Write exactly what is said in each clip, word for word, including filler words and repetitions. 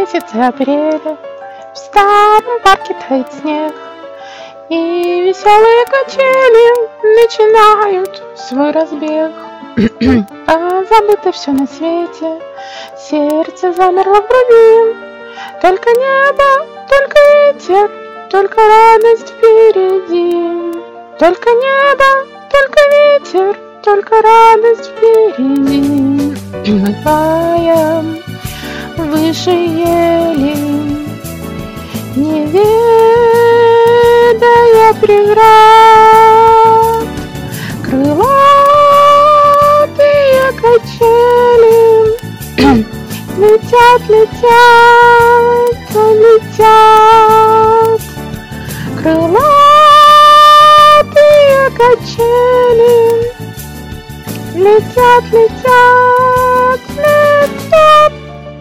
месяце апреля в старом парке тает снег, и веселые качели начинают свой разбег. А забыто все на свете, сердце замерло в груди. Только небо, только ветер, только радость впереди. Только небо, только ветер, только радость впереди. Махаем выше ели, не ведая преград, крылатые качели летят, летят, летят. Крылатые качели летят, летят, летят.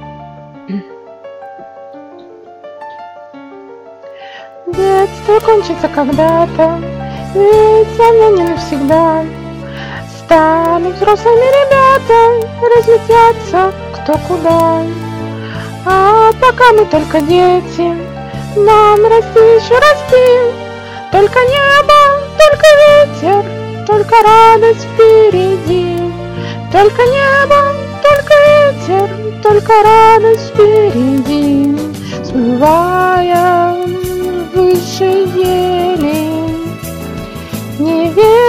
Детство кончится когда-то, ведь оно не навсегда. Станут взрослыми ребята, разлетятся кто куда. А пока мы только дети, нам расти еще расти. Только небо, только ветер, только радость впереди. Только небо, только ветер, только радость впереди. Смывая выше ели, не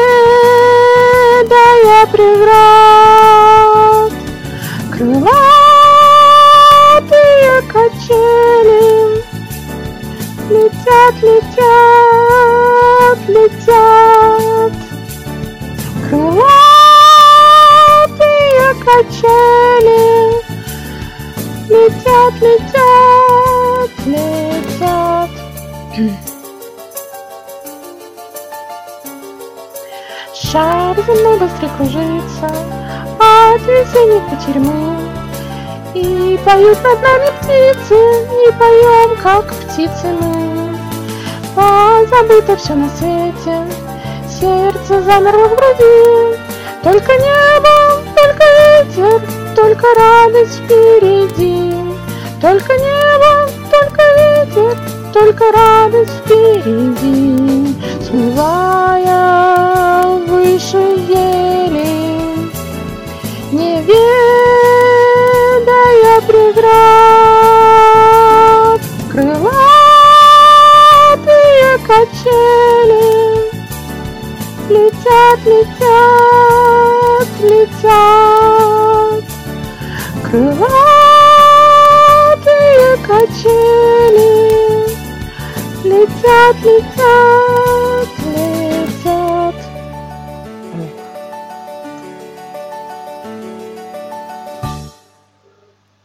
ведая преград, крылатые качели летят, летят, летят. Крылатые качели летят, летят, летят. Шар земной быстро кружится от весенней кутерьмы, и поют над нами птицы, и поем, как птицы мы. Позабыто все на свете, сердце замерло в груди. Только небо, только ветер, только радость впереди. Только небо, только ветер, только радость впереди. Смывая выше ели, не ведая преград, крылатые качели летят, летят, летят. Крылатые качели летят, летят.